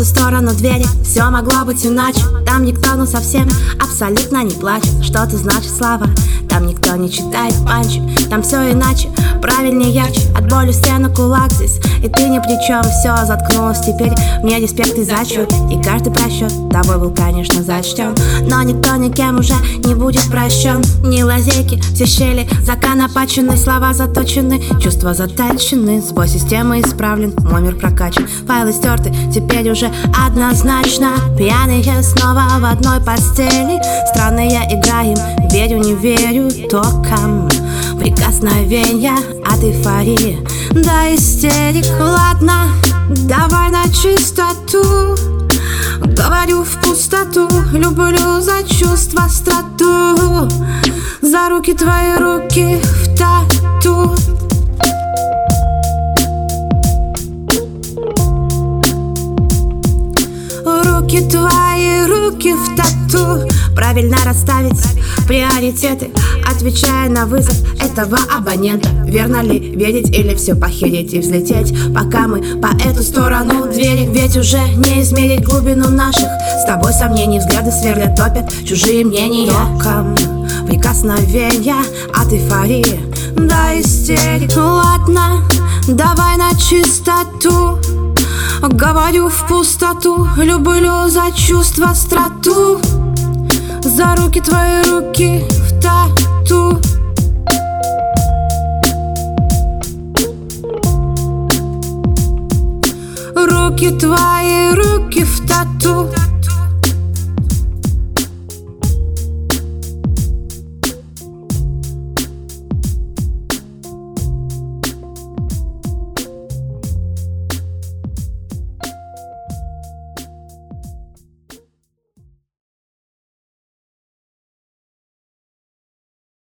эту сторону двери все могло быть иначе. Там никто, ну совсем, абсолютно не плачет. Что-то значит слова, там никто не читает панчи. Там все иначе, правильнее, ярче. От боли в стену кулак здесь, и ты ни при чем. Все заткнулось теперь, мне респект и зачет. И каждый просчет тобой был, конечно, зачтен. Но никто никем уже не будет прощен. Ни лазейки, все щели законопачены, слова заточены, чувства затачены. Сбой системы исправлен, мой мир прокачан, файлы стерты, теперь уже однозначно. Пьяные снова в одной постели, странные играем, верю, не верю током. Прикосновения от эйфории до истерик. Ладно, давай на чистоту, говорю в пустоту, люблю за чувство остроту, за руки твои руки в тату. Руки твои, руки в тату. Правильно расставить приоритеты, отвечая на вызов этого абонента. Верно ли верить или все похереть и взлететь, пока мы по эту сторону двери? Ведь уже не измерить глубину наших с тобой сомнений. Взгляды сверлят, топят чужие мнения. Током прикосновения от эйфории до истерик. Ладно, давай на чистоту, говорю в пустоту, люблю за чувство остроту, за руки твои руки в тату. Руки твои руки в